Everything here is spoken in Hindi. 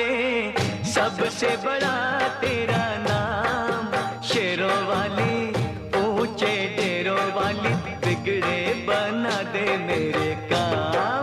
वाले, सबसे बड़ा तेरा नाम। शेरों वाली, ऊंचे डेरों वाली, बिगड़े बना दे मेरे काम।